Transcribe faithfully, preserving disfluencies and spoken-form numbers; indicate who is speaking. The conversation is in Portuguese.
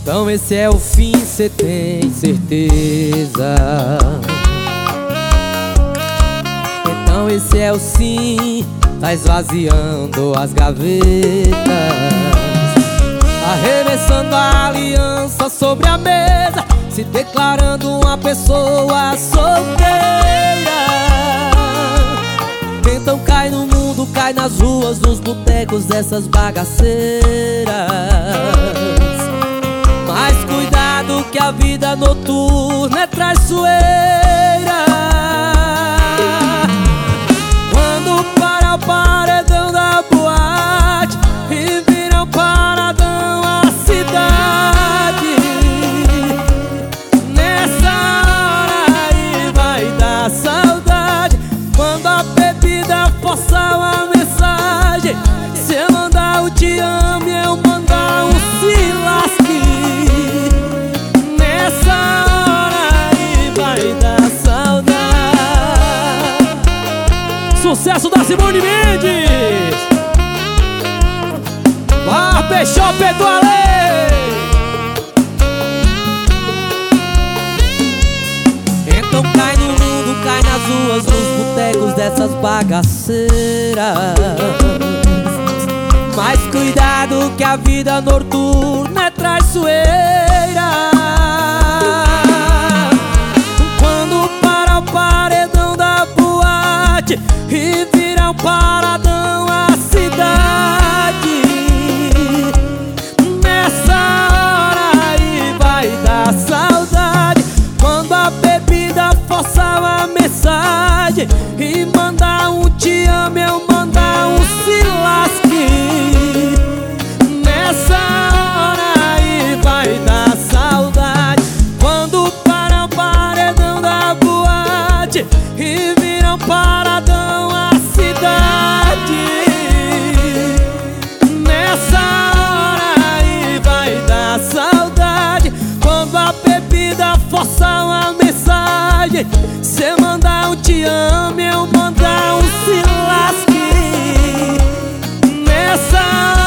Speaker 1: Então esse é o fim, cê tem certeza? Então esse é o sim, tá esvaziando as gavetas, arremessando a aliança sobre a mesa, se declarando uma pessoa solteira. Então cai no mundo, cai nas ruas, nos botecos dessas bagaceiras. Mas cuidado que a vida noturna é traiçoeira. Quando para o paredão da boate e vira um paradão a cidade, nessa hora aí vai dar saudade. Quando a bebida forçar uma mensagem, se eu mandar o te amo e eu mandar um se lasque, nessa hora aí vai dar saudade. Sucesso da Simone Mendes, Barbershop do Alê. Então cai no mundo, cai nas ruas, nos botecos dessas bagaceiras. Mas cuidado que a vida noturna é traiçoeira. Quando para o paredão da boate e vira um paradão a cidade, nessa hora aí vai dar saudade. Quando a bebida forçar uma mensagem e mandar um te amo, eu mandar um se lasque, nessa hora aí vai dar saudade. Quando para o paredão da boate e vira um paradão a cidade, nessa hora aí vai dar saudade. Quando a bebida forçar uma mensagem, se eu mandar um te amo, eu mandar um se lasque, nessa